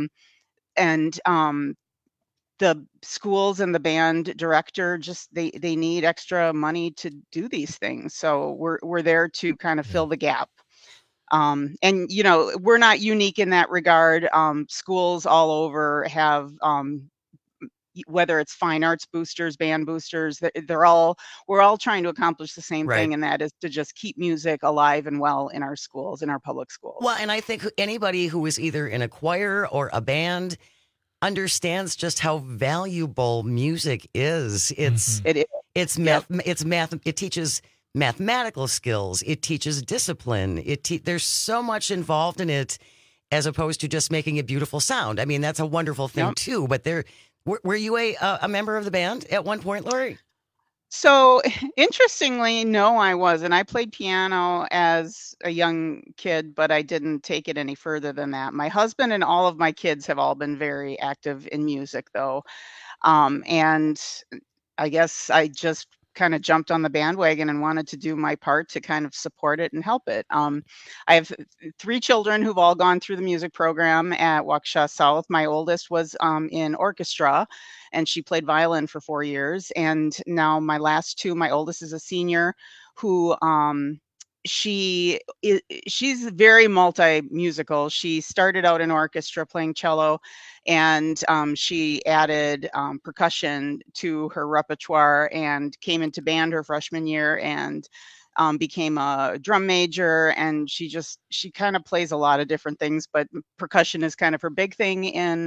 the schools and the band director just they need extra money to do these things. So we're there to kind of fill the gap. And we're not unique in that regard. Schools all over have whether it's fine arts boosters, band boosters, we're all trying to accomplish the same thing, and that is to just keep music alive and well in our schools, in our public schools. Well, and I think anybody who is either in a choir or a band understands just how valuable music is. It teaches mathematical skills. It teaches discipline. There's so much involved in it, as opposed to just making a beautiful sound. I mean, that's a wonderful thing too. But were you a member of the band at one point, Lori? So interestingly, no, I wasn't. I played piano as a young kid, but I didn't take it any further than that. My husband and all of my kids have all been very active in music, though. And I guess I just kind of jumped on the bandwagon and wanted to do my part to kind of support it and help it. I have 3 children who've all gone through the music program at Waukesha South. My oldest was in orchestra, and she played violin for 4 years. And now my last 2, my oldest is a senior who she's very multi-musical. She started out in orchestra playing cello, and she added percussion to her repertoire and came into band her freshman year and became a drum major. And she kind of plays a lot of different things, but percussion is kind of her big thing in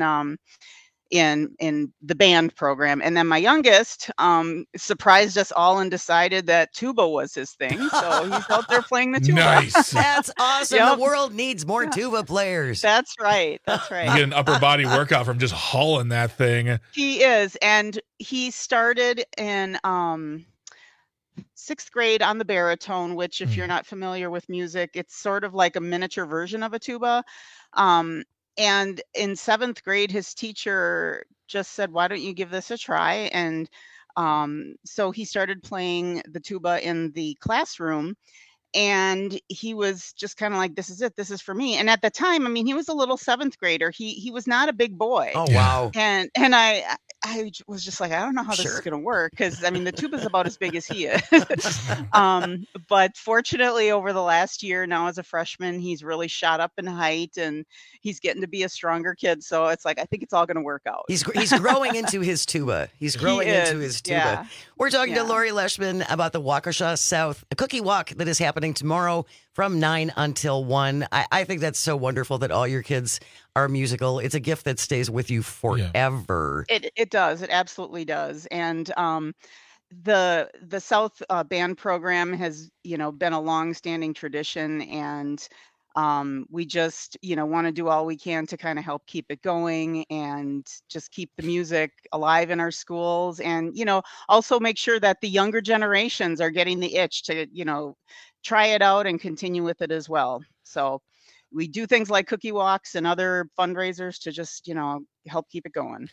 the band program. And then my youngest surprised us all and decided that tuba was his thing. So he's out there playing the tuba. Nice. That's awesome. Yep. The world needs more tuba players. That's right. That's right. You get an upper body workout from just hauling that thing. He is. And he started in 6th grade on the baritone, which if you're not familiar with music, it's sort of like a miniature version of a tuba. And in 7th grade, his teacher just said, why don't you give this a try? And so he started playing the tuba in the classroom. And he was just kind of like, this is it. This is for me. And at the time, I mean, he was a little 7th grader. He was not a big boy. Oh, wow. And I was just like, I don't know how this is going to work, because I mean, the tuba is about as big as he is. But fortunately, over the last year, now as a freshman, he's really shot up in height and he's getting to be a stronger kid. So it's like, I think it's all going to work out. He's growing into his tuba. He's growing into his tuba. Yeah. We're talking to Lori Leishman about the Waukesha South Cookie Walk that is happening tomorrow from 9 until 1. I think that's so wonderful that all your kids are musical. It's a gift that stays with you forever. It does. It absolutely does. And the South band program has, been a long-standing tradition, and we just, want to do all we can to kind of help keep it going and just keep the music alive in our schools, and, also make sure that the younger generations are getting the itch to, try it out and continue with it as well. So we do things like cookie walks and other fundraisers to just, help keep it going.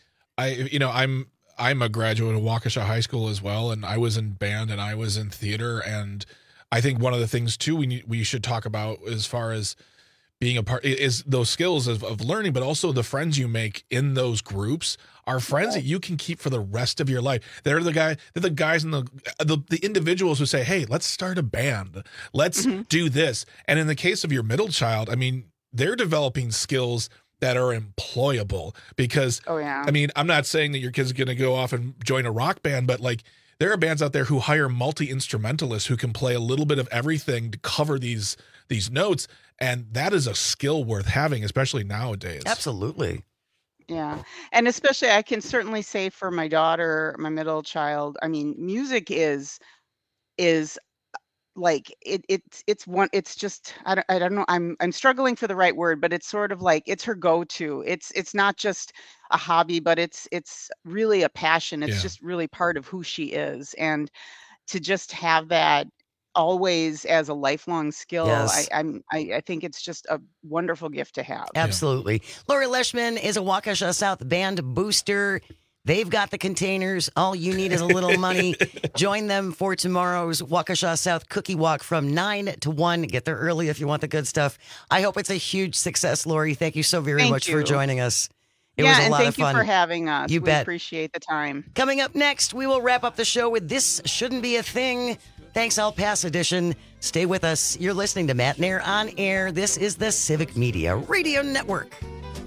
I'm a graduate of Waukesha High School as well, and I was in band and I was in theater, and I think one of the things too we should talk about as far as being a part is those skills of learning, but also the friends you make in those groups are friends that you can keep for the rest of your life. They're the guys and the individuals who say, hey, let's start a band. Let's do this. And in the case of your middle child, I mean, they're developing skills that are employable because, I mean, I'm not saying that your kid's going to go off and join a rock band, but like there are bands out there who hire multi-instrumentalists who can play a little bit of everything to cover these notes. And that is a skill worth having, especially nowadays. Absolutely. Yeah. And especially I can certainly say for my daughter, my middle child, I mean, music is like it's just I don't know, I'm struggling for the right word, but it's sort of like it's her go-to. It's not just a hobby, but it's really a passion. It's just really part of who she is, and to just have that always as a lifelong skill, I think it's just a wonderful gift to have. Absolutely. Lori Leishman is a Waukesha South band booster. They've got the containers. All you need is a little money. Join them for tomorrow's Waukesha South Cookie Walk from 9 to 1. Get there early if you want the good stuff. I hope it's a huge success, Lori. Thank you so very much for joining us. It was a lot of fun. Thank you for having us. You we bet. Appreciate the time. Coming up next, we will wrap up the show with This Shouldn't Be a Thing. Thanks, El Paso edition. Stay with us. You're listening to Matt Nair on Air. This is the Civic Media Radio Network.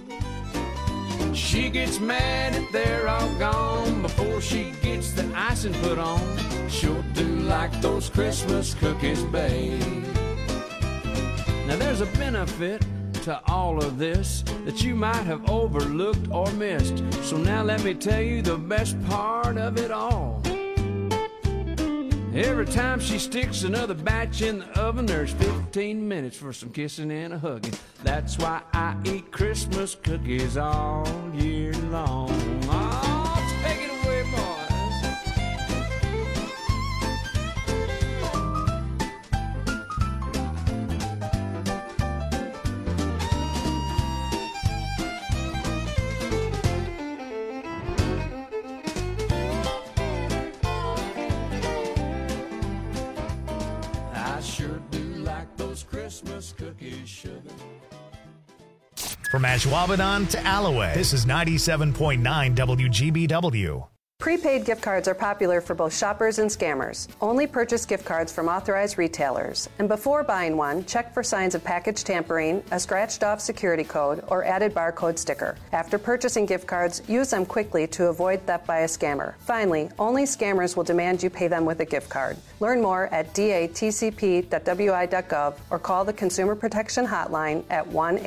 She gets mad if they're all gone before she gets the icing put on. Sure do like those Christmas cookies, babe. Now there's a benefit to all of this that you might have overlooked or missed. So now let me tell you the best part of it all. Every time she sticks another batch in the oven, there's 15 minutes for some kissing and a hugging. That's why I eat Christmas cookies all year long. Oh, take it away, boys. I sure do like those Christmas cookies, sugar. From Ashwaubenon to Alloway, this is 97.9 WGBW. Prepaid gift cards are popular for both shoppers and scammers. Only purchase gift cards from authorized retailers. And before buying one, check for signs of package tampering, a scratched-off security code, or added barcode sticker. After purchasing gift cards, use them quickly to avoid theft by a scammer. Finally, only scammers will demand you pay them with a gift card. Learn more at datcp.wi.gov or call the Consumer Protection Hotline at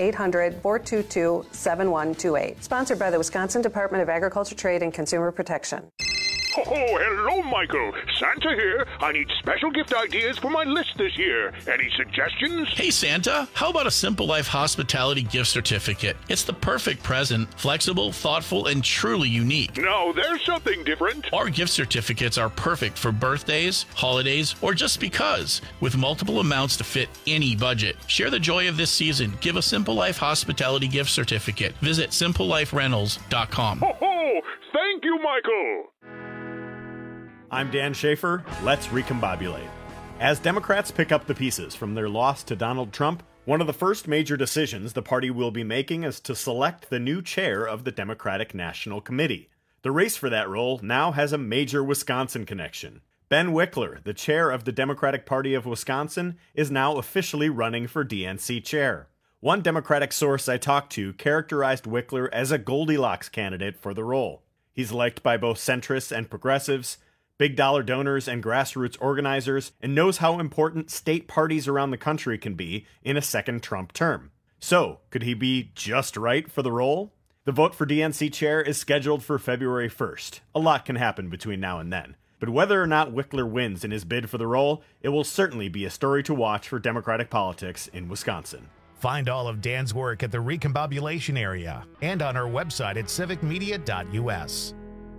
1-800-422-7128. Sponsored by the Wisconsin Department of Agriculture, Trade, and Consumer Protection. Oh, hello, Michael. Santa here. I need special gift ideas for my list this year. Any suggestions? Hey, Santa, how about a Simple Life Hospitality gift certificate? It's the perfect present, flexible, thoughtful, and truly unique. No, there's something different. Our gift certificates are perfect for birthdays, holidays, or just because, with multiple amounts to fit any budget. Share the joy of this season. Give a Simple Life Hospitality gift certificate. Visit simpleliferentals.com. Ho, thank you, Michael. I'm Dan Schaefer. Let's recombobulate. As Democrats pick up the pieces from their loss to Donald Trump, one of the first major decisions the party will be making is to select the new chair of the Democratic National Committee. The race for that role now has a major Wisconsin connection. Ben Wickler, the chair of the Democratic Party of Wisconsin, is now officially running for DNC chair. One Democratic source I talked to characterized Wickler as a Goldilocks candidate for the role. He's liked by both centrists and progressives, big dollar donors and grassroots organizers, and knows how important state parties around the country can be in a second Trump term. So, could he be just right for the role? The vote for DNC chair is scheduled for February 1st. A lot can happen between now and then. But whether or not Wickler wins in his bid for the role, it will certainly be a story to watch for Democratic politics in Wisconsin. Find all of Dan's work at the Recombobulation area and on our website at civicmedia.us.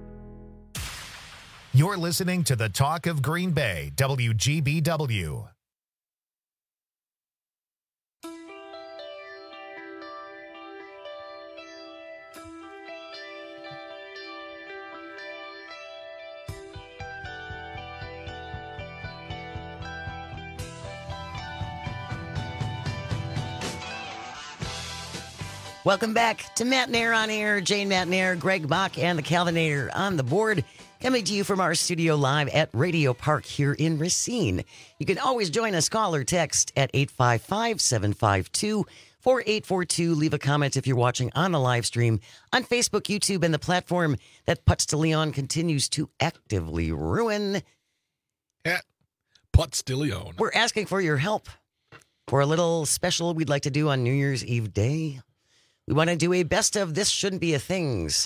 You're listening to the Talk of Green Bay, WGBW. Welcome back to Matt Nair on Air. Jane Matt Nair, Greg Bach, and the Calvinator on the board. Coming to you from our studio live at Radio Park here in Racine. You can always join us. Call or text at 855-752-4842. Leave a comment if you're watching on the live stream on Facebook, YouTube, and the platform that Putz de Leon continues to actively ruin. At Putz de Leon. We're asking for your help for a little special we'd like to do on New Year's Eve day. We want to do a best of This Shouldn't Be a Things.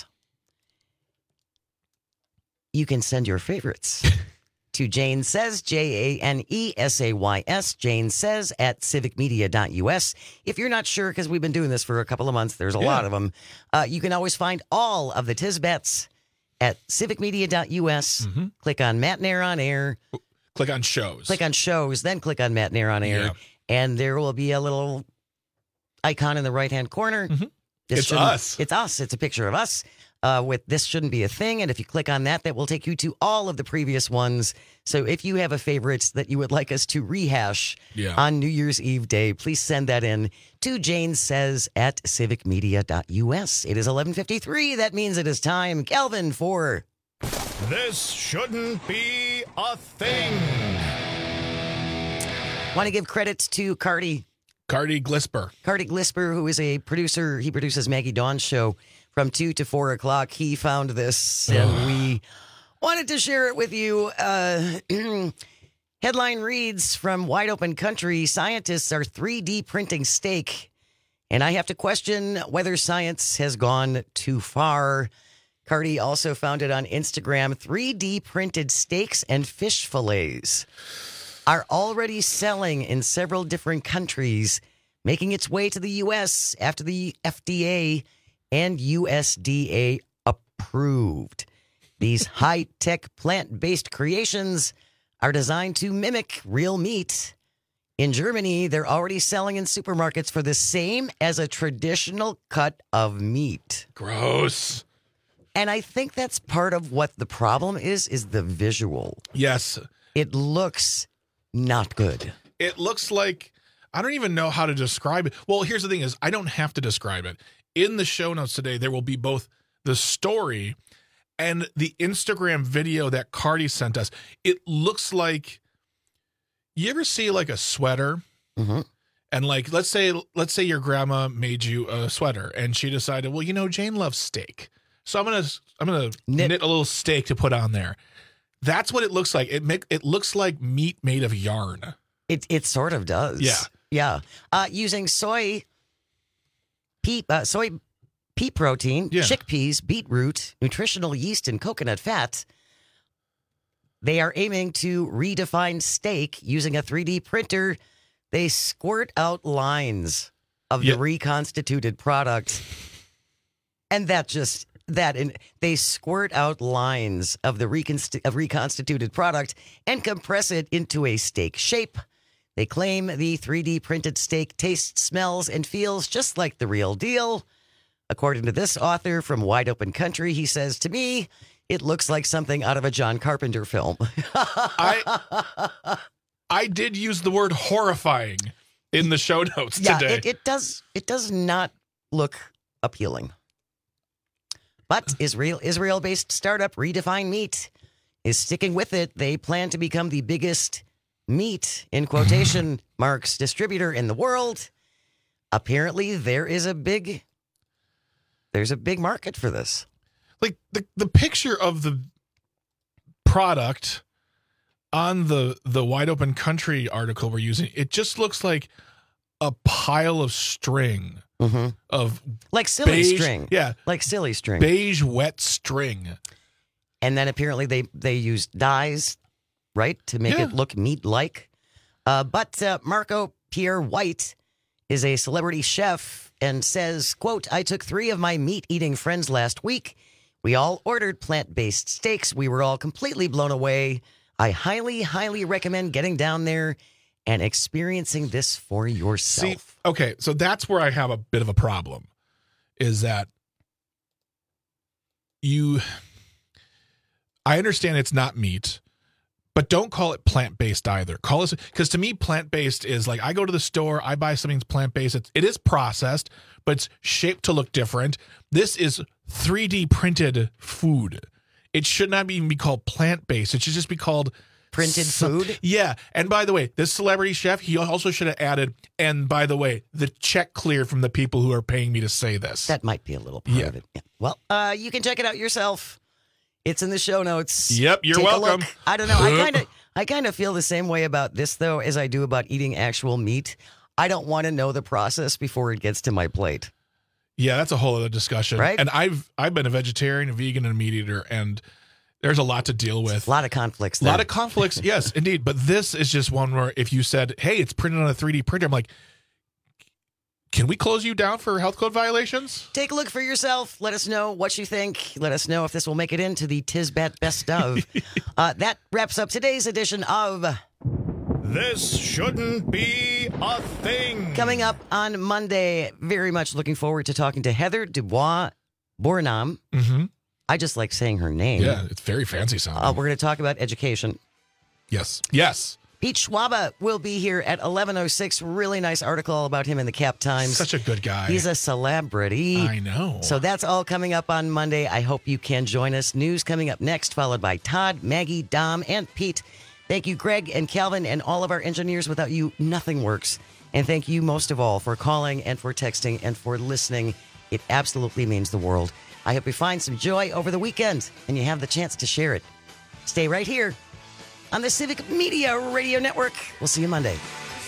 You can send your favorites to Jane Says, JANESAYS, Jane Says at civicmedia.us. If you're not sure, because we've been doing this for a couple of months, there's a lot of them. You can always find all of the Tisbets at civicmedia.us. Mm-hmm. Click on Matt Nair on Air. Click on shows. Click on shows, then click on Matt Nair on Air. Yeah. And there will be a little icon in the right-hand corner. Mm-hmm. It's us. It's us. It's a picture of us with This Shouldn't Be a Thing. And if you click on that, that will take you to all of the previous ones. So if you have a favorite that you would like us to rehash on New Year's Eve day, please send that in to Jane Says at civicmedia.us. It is 11:53. That means it is time, Calvin, for This Shouldn't Be a Thing. Want to give credits to Cardi Glisper. Cardi Glisper, who is a producer. He produces Maggie Dawn's show from 2 to 4 o'clock. He found this, and we wanted to share it with you. Headline reads from Wide Open Country, scientists are 3D printing steak. And I have to question whether science has gone too far. Cardi also found it on Instagram. 3D printed steaks and fish fillets are already selling in several different countries, making its way to the U.S. after the FDA and USDA approved. These high-tech plant-based creations are designed to mimic real meat. In Germany, they're already selling in supermarkets for the same as a traditional cut of meat. Gross. And I think that's part of what the problem is the visual. Yes. It looks not good. It looks like, I don't even know how to describe it. Well, here's the thing is, I don't have to describe it. In the show notes today, there will be both the story And the Instagram video that Cardi sent us, it looks like, you ever see like a sweater? Mm-hmm. And like, let's say your grandma made you a sweater and she decided, well, Jane loves steak. So I'm going to knit a little steak to put on there. That's what it looks like. It looks like meat made of yarn. It sort of does. Yeah. Yeah. Using soy pea protein, chickpeas, beetroot, nutritional yeast, and coconut fat, they are aiming to redefine steak using a 3D printer. They squirt out lines of the reconstituted product. And they squirt out lines of the reconstituted product and compress it into a steak shape. They claim the 3D printed steak tastes, smells, and feels just like the real deal. According to this author from Wide Open Country, he says, to me, it looks like something out of a John Carpenter film. I did use the word horrifying in the show notes today. It does not look appealing. But Israel-based startup Redefine Meat is sticking with it. They plan to become the biggest meat, in quotation marks, distributor in the world. Apparently, there's a big market for this. Like the picture of the product on the Wide Open Country article we're using, it just looks like a pile of string. Mm-hmm. Of like silly string. Yeah. Like silly string. Beige wet string. And then apparently they use dyes, right, to make it look meat-like. But Marco Pierre White is a celebrity chef and says, quote, I took 3 of my meat-eating friends last week. We all ordered plant-based steaks. We were all completely blown away. I highly, highly recommend getting down there and experiencing this for yourself. See, okay, so that's where I have a bit of a problem, is that I understand it's not meat, but don't call it plant-based either. Call it, because to me, plant-based is like, I go to the store, I buy something that's plant-based. It is processed, but it's shaped to look different. This is 3D printed food. It should not even be called plant-based. It should just be called printed food. Yeah. And by the way, this celebrity chef, he also should have added, and by the way, the check cleared from the people who are paying me to say this. That might be a little part of it. Yeah. Well, you can check it out yourself. It's in the show notes. Yep, you're welcome. I don't know. I kind of feel the same way about this, though, as I do about eating actual meat. I don't want to know the process before it gets to my plate. Yeah, that's a whole other discussion. Right? And I've been a vegetarian, a vegan, and a meat eater, and there's a lot to deal with. A lot of conflicts. A lot of conflicts, yes, indeed. But this is just one where if you said, hey, it's printed on a 3D printer, I'm like, can we close you down for health code violations? Take a look for yourself. Let us know what you think. Let us know if this will make it into the Tisbat Best of. That wraps up today's edition of This Shouldn't Be a Thing. Coming up on Monday, very much looking forward to talking to Heather Dubois Bournam. Mm-hmm. I just like saying her name. Yeah, it's very fancy sounding. We're going to talk about education. Yes. Yes. Pete Schwaba will be here at 11:06. Really nice article about him in the Cap Times. Such a good guy. He's a celebrity. I know. So that's all coming up on Monday. I hope you can join us. News coming up next, followed by Todd, Maggie, Dom, and Pete. Thank you, Greg and Calvin, and all of our engineers. Without you, nothing works. And thank you most of all for calling and for texting and for listening. It absolutely means the world. I hope you find some joy over the weekend and you have the chance to share it. Stay right here on the Civic Media Radio Network. We'll see you Monday.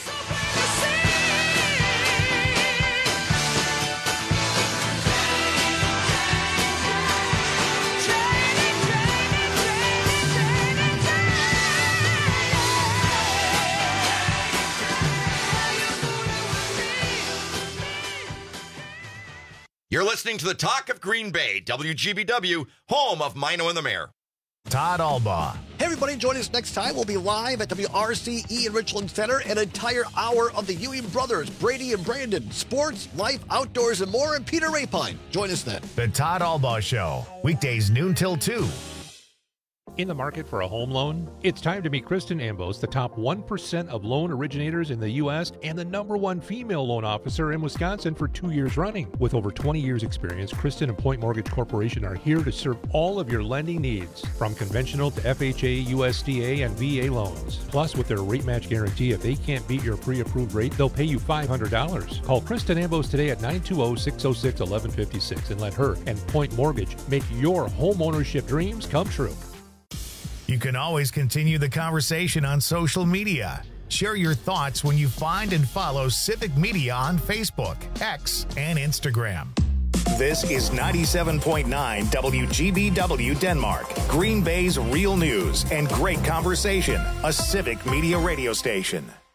You're listening to the Talk of Green Bay, WGBW, home of Mino and the Mayor. Todd Albaugh. Hey, everybody, join us next time. We'll be live at WRCE in Richland Center, an entire hour of the Ewing Brothers, Brady and Brandon, sports, life, outdoors, and more, and Peter Rapine. Join us then. The Todd Albaugh Show, weekdays noon till 2. In the market for a home loan? It's time to meet Kristen Ambos, the top 1% of loan originators in the U.S. and the #1 female loan officer in Wisconsin for 2 years running. With over 20 years experience, Kristen and Point Mortgage Corporation are here to serve all of your lending needs, from conventional to FHA, USDA, and VA loans. Plus, with their rate match guarantee, if they can't beat your pre-approved rate, they'll pay you $500. Call Kristen Ambos today at 920-606-1156 and let her and Point Mortgage make your home ownership dreams come true. You can always continue the conversation on social media. Share your thoughts when you find and follow Civic Media on Facebook, X, and Instagram. This is 97.9 WGBW Denmark, Green Bay's real news and great conversation, a Civic Media radio station.